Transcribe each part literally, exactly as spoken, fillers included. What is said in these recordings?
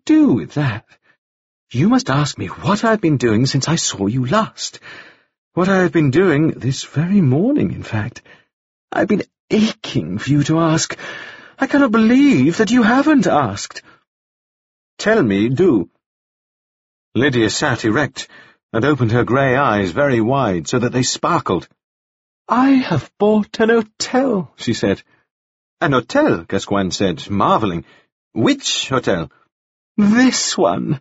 do with that. You must ask me what I've been doing since I saw you last. What I have been doing this very morning, in fact. I've been aching for you to ask. I cannot believe that you haven't asked. Tell me, do. Lydia sat erect and opened her grey eyes very wide so that they sparkled. I have bought an hotel, she said. An hotel, Gascoigne said, marvelling. Which hotel? This one.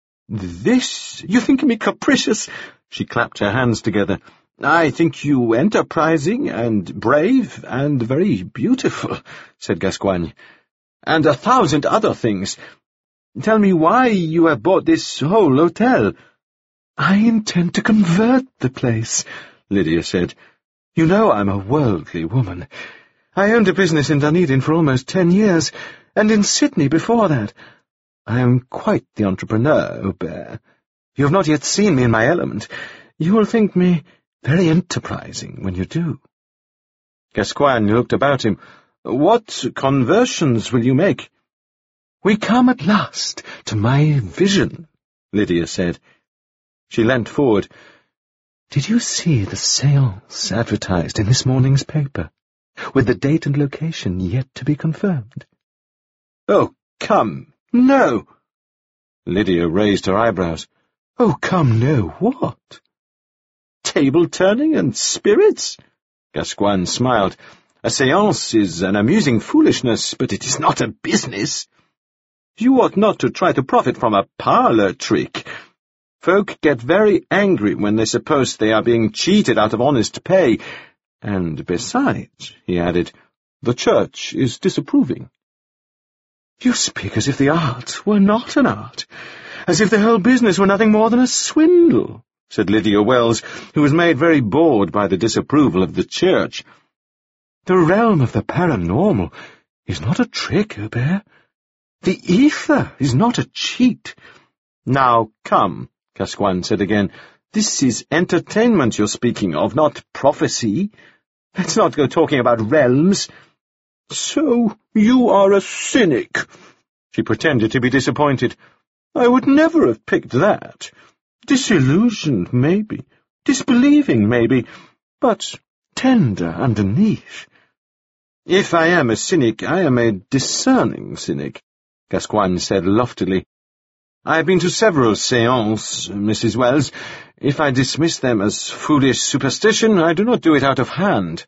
This? You think me capricious? She clapped her hands together. I think you enterprising and brave and very beautiful, said Gascoigne. And a thousand other things. Tell me why you have bought this whole hotel. I intend to convert the place, Lydia said. You know I'm a worldly woman. I owned a business in Dunedin for almost ten years, and in Sydney before that. I am quite the entrepreneur, Aubert. You have not yet seen me in my element. You will think me very enterprising when you do. Gascoigne looked about him. What conversions will you make? We come at last to my vision, Lydia said. She leant forward. Did you see the séance advertised in this morning's paper, with the date and location yet to be confirmed? Oh, come, no. Lydia raised her eyebrows. Oh, come, no, what? Table-turning and spirits? Gascoigne smiled. A séance is an amusing foolishness, but it is not a business. You ought not to try to profit from a parlour trick. Folk get very angry when they suppose they are being cheated out of honest pay. And besides, he added, the Church is disapproving. You speak as if the art were not an art, as if the whole business were nothing more than a swindle, said Lydia Wells, who was made very bored by the disapproval of the Church. The realm of the paranormal is not a trick, Aubert. The ether is not a cheat. Now, come, Gascoigne said again. This is entertainment you're speaking of, not prophecy. Let's not go talking about realms. So you are a cynic. She pretended to be disappointed. I would never have picked that. Disillusioned, maybe. Disbelieving, maybe. But tender underneath. If I am a cynic, I am a discerning cynic, Gascoigne said loftily. I have been to several séances, Missus Wells. If I dismiss them as foolish superstition, I do not do it out of hand.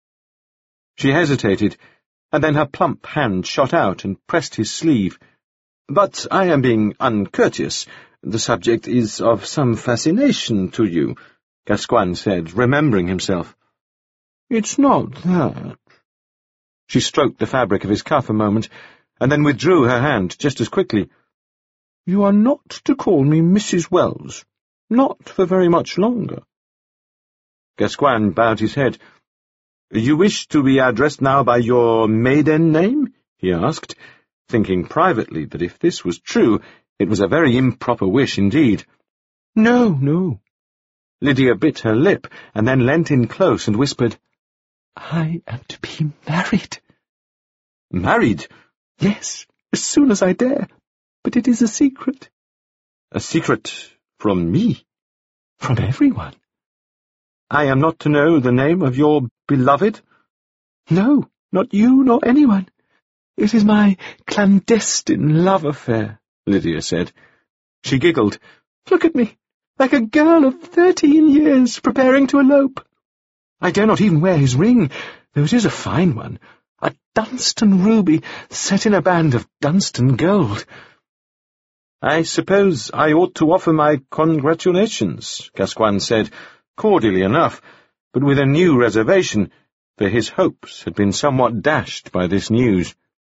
She hesitated, and then her plump hand shot out and pressed his sleeve. But I am being uncourteous. The subject is of some fascination to you, Gascoigne said, remembering himself. It's not that. She stroked the fabric of his cuff a moment, and then withdrew her hand just as quickly. You are not to call me Missus Wells, not for very much longer. Gascoigne bowed his head. You wish to be addressed now by your maiden name? He asked, thinking privately that if this was true, it was a very improper wish indeed. No, no. Lydia bit her lip, and then leant in close and whispered, I am to be married. Married? Yes, as soon as I dare. But it is a secret. A secret from me? From everyone. I am not to know the name of your beloved? No, not you nor anyone. It is my clandestine love affair, Lydia said. She giggled. Look at me, like a girl of thirteen years preparing to elope. I dare not even wear his ring, though it is a fine one, a Dunstan ruby set in a band of Dunstan gold. I suppose I ought to offer my congratulations, Gascoigne said, cordially enough, but with a new reservation, for his hopes had been somewhat dashed by this news.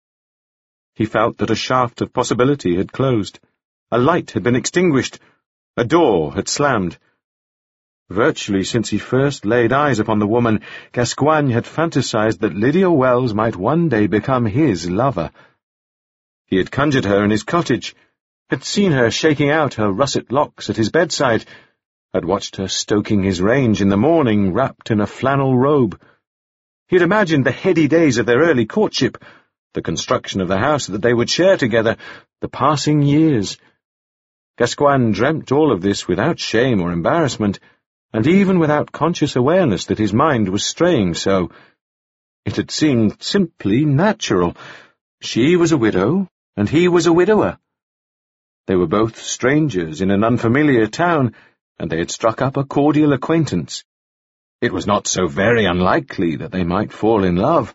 He felt that a shaft of possibility had closed, a light had been extinguished, a door had slammed. Virtually since he first laid eyes upon the woman, Gascoigne had fantasized that Lydia Wells might one day become his lover. He had conjured her in his cottage, had seen her shaking out her russet locks at his bedside, had watched her stoking his range in the morning wrapped in a flannel robe. He had imagined the heady days of their early courtship, the construction of the house that they would share together, the passing years. Gascoigne dreamt all of this without shame or embarrassment, and even without conscious awareness that his mind was straying so. It had seemed simply natural. She was a widow, and he was a widower. They were both strangers in an unfamiliar town, and they had struck up a cordial acquaintance. It was not so very unlikely that they might fall in love.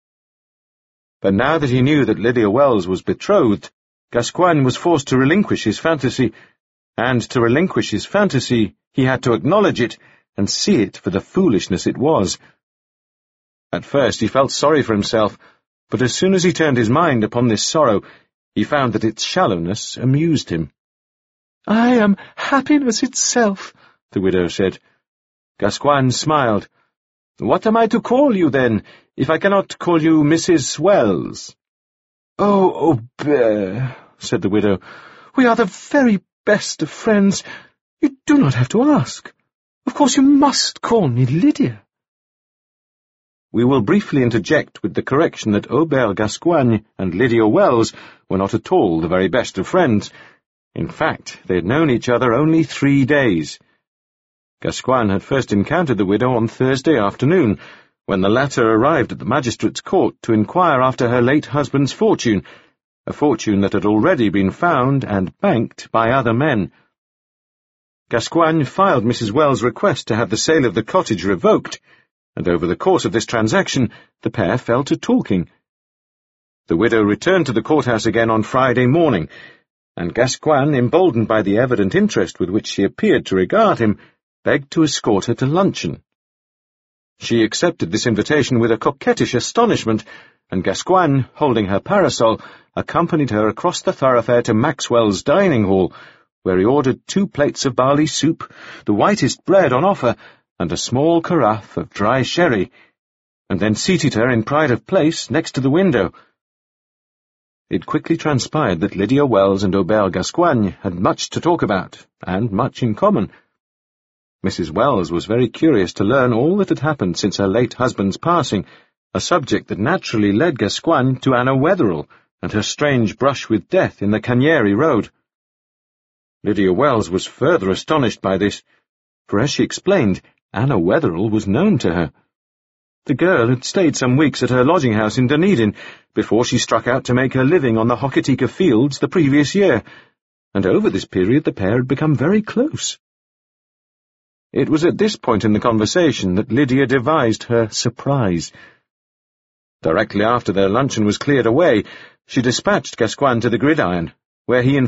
But now that he knew that Lydia Wells was betrothed, Gascoigne was forced to relinquish his fantasy, and to relinquish his fantasy he had to acknowledge it and see it for the foolishness it was. At first he felt sorry for himself, but as soon as he turned his mind upon this sorrow, he found that its shallowness amused him. "I am happiness itself," the widow said. Gascoigne smiled. "What am I to call you, then, if I cannot call you Missus Wells?" "Oh, Aubert," said the widow, "we are the very best of friends. You do not have to ask. Of course you must call me Lydia." We will briefly interject with the correction that Aubert Gascoigne and Lydia Wells were not at all the very best of friends. In fact, they had known each other only three days. Gascoigne had first encountered the widow on Thursday afternoon, when the latter arrived at the magistrate's court to inquire after her late husband's fortune, a fortune that had already been found and banked by other men. Gascoigne filed Missus Wells' request to have the sale of the cottage revoked, and over the course of this transaction the pair fell to talking. The widow returned to the courthouse again on Friday morning, and Gascoigne, emboldened by the evident interest with which she appeared to regard him, begged to escort her to luncheon. She accepted this invitation with a coquettish astonishment, and Gascoigne, holding her parasol, accompanied her across the thoroughfare to Maxwell's dining hall, where he ordered two plates of barley soup, the whitest bread on offer, and a small carafe of dry sherry, and then seated her in pride of place next to the window. It quickly transpired that Lydia Wells and Aubert Gascoigne had much to talk about, and much in common. Missus Wells was very curious to learn all that had happened since her late husband's passing, a subject that naturally led Gascoigne to Anna Wetherell and her strange brush with death in the Canieri Road. Lydia Wells was further astonished by this, for as she explained, Anna Wetherell was known to her. The girl had stayed some weeks at her lodging-house in Dunedin before she struck out to make her living on the Hokitika fields the previous year, and over this period the pair had become very close. It was at this point in the conversation that Lydia devised her surprise. Directly after their luncheon was cleared away, she dispatched Gascoigne to the gridiron, where he